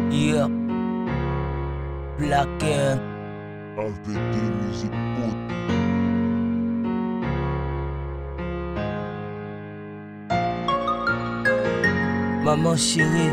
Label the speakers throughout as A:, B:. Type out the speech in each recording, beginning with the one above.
A: Yeah, Black End.
B: Avec des musiques hautes.
A: Maman chérie.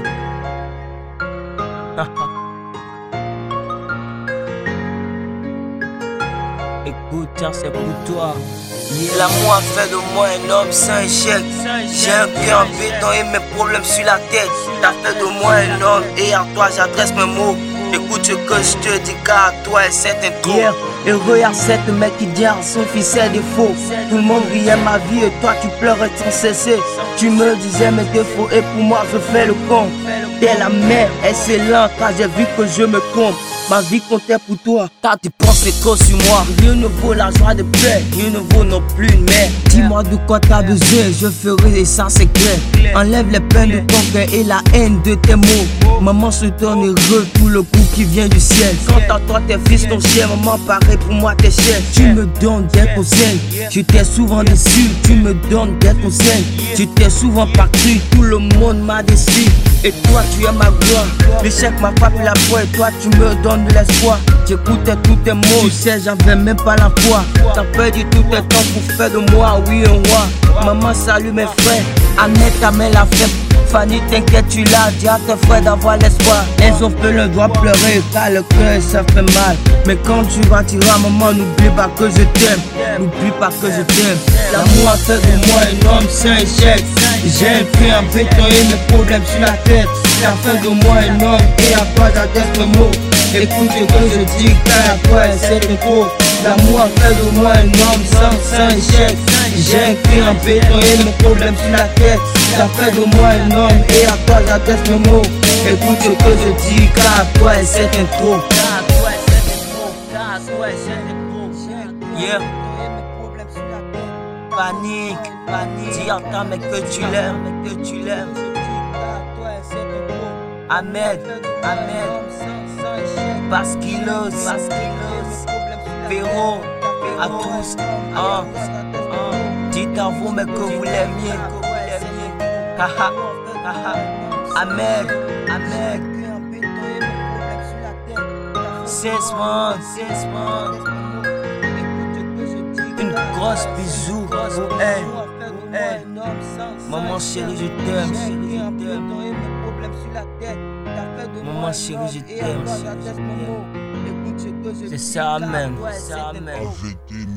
A: Écoute, tiens, c'est pour toi. L'amour a fait de moi un homme sans échec. J'ai un cœur en béton et mes problèmes sur la tête. T'as fait de moi un homme et à toi j'adresse mes mots. Écoute ce que je te dis car à toi c'est un
C: Yeah. Heureux à cette mec qui dit à son fils c'est des faux. Tout le monde riait ma vie et toi tu pleurais sans cesser. Tu me disais mes défauts et pour moi je fais le con. T'es la mère excellente car j'ai vu que je me trompe. Ma vie comptait pour toi, car tu pensais trop sur moi. Rien ne vaut la joie de père, rien ne vaut non plus une mère. Dis-moi de quoi t'as besoin, je ferai et ça c'est clair. Enlève les peines de ton cœur et la haine de tes mots. Maman se donne heureux tout le coup qui vient du ciel. Quant à toi tes fils ton chien, maman pareil pour moi tes chiens. Tu me donnes des conseils, tu t'es souvent déçu. Tu me donnes des conseils, tu t'es souvent pas cru. Tout le monde m'a déçu. Et toi tu es ma gloire. L'échec m'a frappé la foi et toi tu me donnes de l'espoir. J'écoutais tous tes mots, tu sais j'avais même pas la foi. T'as perdu tout tes temps pour faire de moi, oui un roi. Maman salue mes frères, Annette ta mère la fait. Fanny t'inquiète tu l'as, dis à tes frères d'avoir l'espoir. Elles ont fait le droit pleurer car le cœur ça fait mal. Mais quand tu partiras maman n'oublie pas que je t'aime. N'oublie pas que je t'aime. L'amour a fait de moi un homme sans échec. J'ai un cœur en béton et mes problèmes sur la tête. T'as fait de moi un homme et à toi j'adresse mes mots. Écoute ce que je dis car à toi c'est trop. L'amour a fait de moi un homme sans échec. J'ai un cœur en béton et mes problèmes sur la tête. T'as fait de moi un homme et à toi j'adresse mes mots. Écoute ce que je dis car à toi c'est trop.
A: Yeah. Panique, dis à ta mec que tu l'aimes, Ahmed, Basquilos, Ferro, à tous, dites à vous mec que vous l'aimiez, Ahmed, 16 months, une grosse bisou pour elle. Maman chérie, je t'aime. Maman chérie, je t'aime. C'est ça même.
B: Avec des